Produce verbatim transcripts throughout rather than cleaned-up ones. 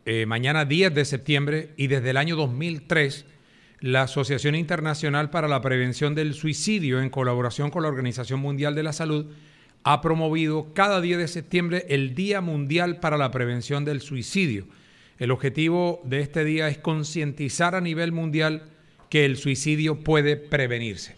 eh, mañana diez de septiembre, y desde el año dos mil tres, la Asociación Internacional para la Prevención del Suicidio, en colaboración con la Organización Mundial de la Salud, ha promovido cada diez de septiembre el Día Mundial para la Prevención del Suicidio. El objetivo de este día es concientizar a nivel mundial que el suicidio puede prevenirse.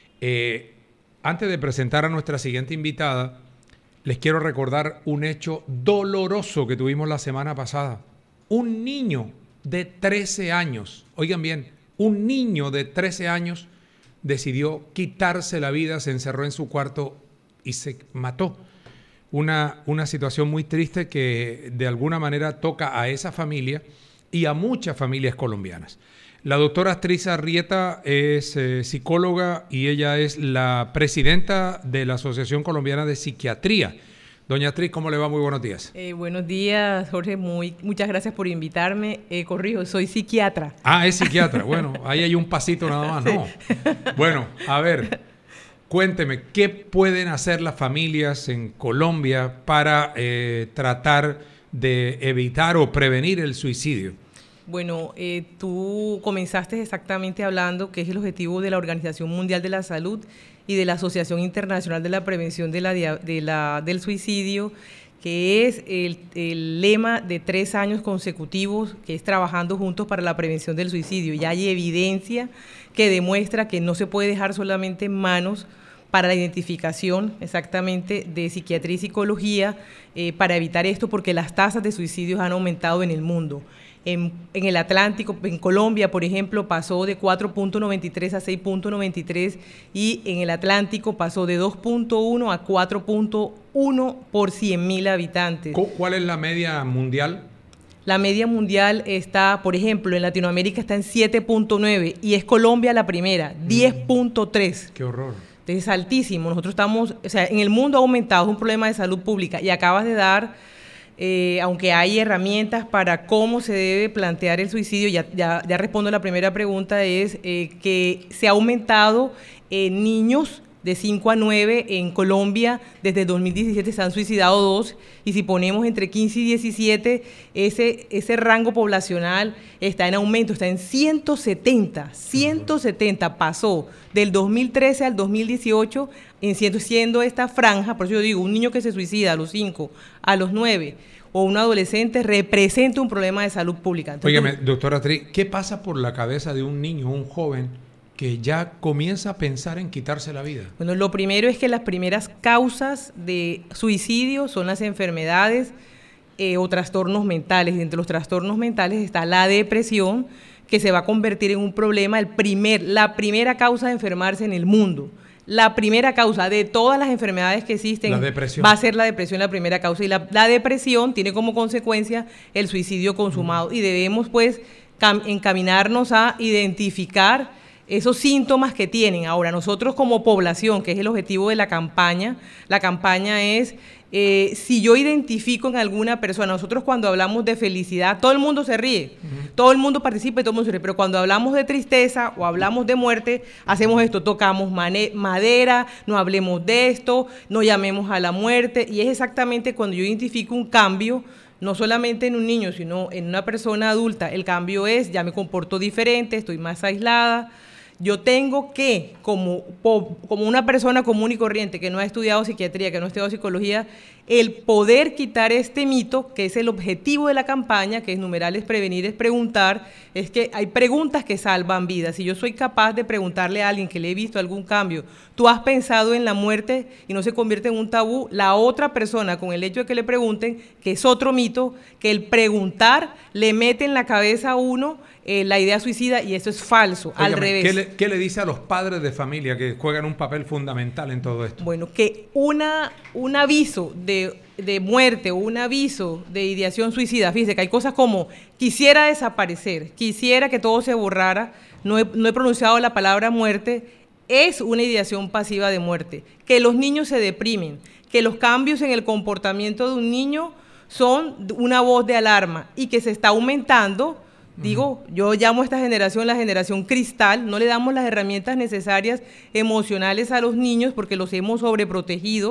Eh, antes de presentar a nuestra siguiente invitada, les quiero recordar un hecho doloroso que tuvimos la semana pasada. Un niño de trece años, oigan bien, un niño de trece años decidió quitarse la vida, se encerró en su cuarto y se mató. Una, una situación muy triste que de alguna manera toca a esa familia y a muchas familias colombianas. La doctora Astrid Arrieta es eh, psicóloga y ella es la presidenta de la Asociación Colombiana de Psiquiatría. Doña Astrid, ¿cómo le va? Muy buenos días. Eh, buenos días, Jorge. Muy, muchas gracias por invitarme. Eh, corrijo, soy psiquiatra. Ah, es psiquiatra. Bueno, ahí hay un pasito nada más, ¿no? Sí. Bueno, a ver, cuénteme, ¿qué pueden hacer las familias en Colombia para eh, tratar de evitar o prevenir el suicidio? Bueno, eh, tú comenzaste exactamente hablando que es el objetivo de la Organización Mundial de la Salud y de la Asociación Internacional de la Prevención de la, de la, del Suicidio, que es el, el lema de tres años consecutivos, que es trabajando juntos para la prevención del suicidio. Ya hay evidencia que demuestra que no se puede dejar solamente en manos para la identificación exactamente de psiquiatría y psicología eh, para evitar esto, porque las tasas de suicidios han aumentado en el mundo. En, en el Atlántico, en Colombia, por ejemplo, pasó de cuatro punto noventa y tres a seis punto noventa y tres y en el Atlántico pasó de dos punto uno a cuatro punto uno por cien mil habitantes. ¿Cuál es la media mundial? La media mundial está, por ejemplo, en Latinoamérica está en siete punto nueve y es Colombia la primera, diez punto tres. ¡Qué horror! Entonces es altísimo. Nosotros estamos, o sea, en el mundo ha aumentado, es un problema de salud pública y acabas de dar... Eh, aunque hay herramientas para cómo se debe plantear el suicidio, ya, ya, ya respondo a la primera pregunta, es eh, que se ha aumentado en eh, niños de cinco a nueve en Colombia, desde dos mil diecisiete se han suicidado dos, y si ponemos entre quince y diecisiete, ese, ese rango poblacional está en aumento, está en ciento setenta, ciento setenta pasó del dos mil trece al dos mil dieciocho, en siendo, siendo esta franja, por eso yo digo, un niño que se suicida a los cinco, a los nueve, o un adolescente representa un problema de salud pública. Entonces, Óigame, doctora Astrid, ¿qué pasa por la cabeza de un niño, un joven, que ya comienza a pensar en quitarse la vida? Bueno, lo primero es que las primeras causas de suicidio son las enfermedades eh, o trastornos mentales. Y entre los trastornos mentales está la depresión, que se va a convertir en un problema, el primer, la primera causa de enfermarse en el mundo. La primera causa de todas las enfermedades que existen va a ser la depresión, la primera causa. Y la, la depresión tiene como consecuencia el suicidio consumado. Mm. Y debemos, pues, cam- encaminarnos a identificar esos síntomas que tienen. Ahora, nosotros como población, que es el objetivo de la campaña, la campaña es, eh, si yo identifico en alguna persona, nosotros cuando hablamos de felicidad, todo el mundo se ríe, uh-huh. todo el mundo participa y todo el mundo se ríe, pero cuando hablamos de tristeza o hablamos de muerte, hacemos esto, tocamos mane- madera, no hablemos de esto, no llamemos a la muerte, y es exactamente cuando yo identifico un cambio, no solamente en un niño, sino en una persona adulta. El cambio es, ya me comporto diferente, estoy más aislada. Yo tengo que, como, como una persona común y corriente que no ha estudiado psiquiatría, que no ha estudiado psicología, el poder quitar este mito, que es el objetivo de la campaña, que es numeral, es prevenir, es preguntar, es que hay preguntas que salvan vidas. Si yo soy capaz de preguntarle a alguien que le he visto algún cambio, ¿tú has pensado en la muerte? Y no se convierte en un tabú, la otra persona, con el hecho de que le pregunten, que es otro mito, que el preguntar le mete en la cabeza a uno eh, la idea suicida, y eso es falso, Óigame, al revés. ¿qué le, ¿Qué le dice a los padres de familia que juegan un papel fundamental en todo esto? Bueno, que una, un aviso de, de muerte o un aviso de ideación suicida, fíjese que hay cosas como quisiera desaparecer, quisiera que todo se borrara, no he, no he pronunciado la palabra muerte, es una ideación pasiva de muerte. Que los niños se deprimen, que los cambios en el comportamiento de un niño son una voz de alarma y que se está aumentando. Digo, yo llamo a esta generación la generación cristal, no le damos las herramientas necesarias emocionales a los niños porque los hemos sobreprotegido,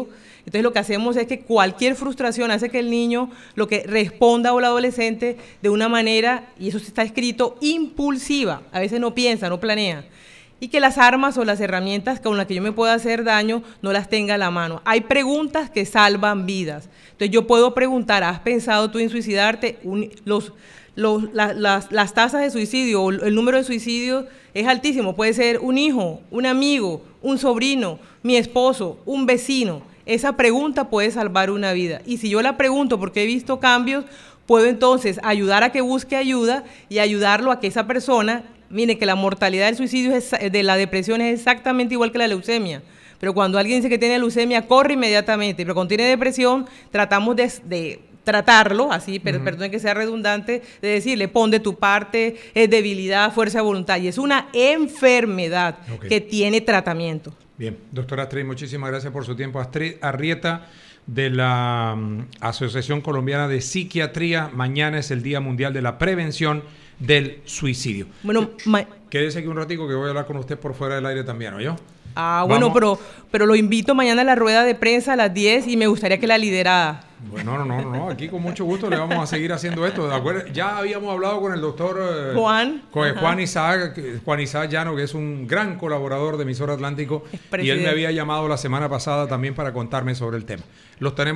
Entonces lo que hacemos es que cualquier frustración hace que el niño lo que responda o el adolescente de una manera, y eso está escrito, impulsiva. A veces no piensa, no planea. Y que las armas o las herramientas con las que yo me pueda hacer daño no las tenga a la mano. Hay preguntas que salvan vidas. Entonces yo puedo preguntar, ¿has pensado tú en suicidarte? Un, los, los, la, las, las tasas de suicidio o el número de suicidios es altísimo. Puede ser un hijo, un amigo, un sobrino, mi esposo, un vecino. Esa pregunta puede salvar una vida. Y si yo la pregunto porque he visto cambios, puedo entonces ayudar a que busque ayuda y ayudarlo a que esa persona... Mire que la mortalidad del suicidio, es, de la depresión, es exactamente igual que la leucemia. Pero cuando alguien dice que tiene leucemia, corre inmediatamente. Pero cuando tiene depresión, tratamos de, de tratarlo, así, per, uh-huh. perdón que sea redundante, de decirle, pon de tu parte, es debilidad, fuerza de voluntad. Y es una enfermedad okay. que tiene tratamiento. Bien, doctora Astrid, muchísimas gracias por su tiempo. Astrid Arrieta, de la um, Asociación Colombiana de Psiquiatría. Mañana es el Día Mundial de la Prevención del Suicidio. Bueno, ma- quédese aquí un ratico que voy a hablar con usted por fuera del aire también, ¿oyó? Ah, bueno, pero, pero lo invito mañana a la rueda de prensa a las diez y me gustaría que la liderara. Bueno, no, no, no, aquí con mucho gusto le vamos a seguir haciendo esto. ¿De acuerdo? Ya habíamos hablado con el doctor eh, Juan. Con Juan Isaac, Juan Isaac Llano, que es un gran colaborador de Emisora Atlántico, y él me había llamado la semana pasada también para contarme sobre el tema. Los tenemos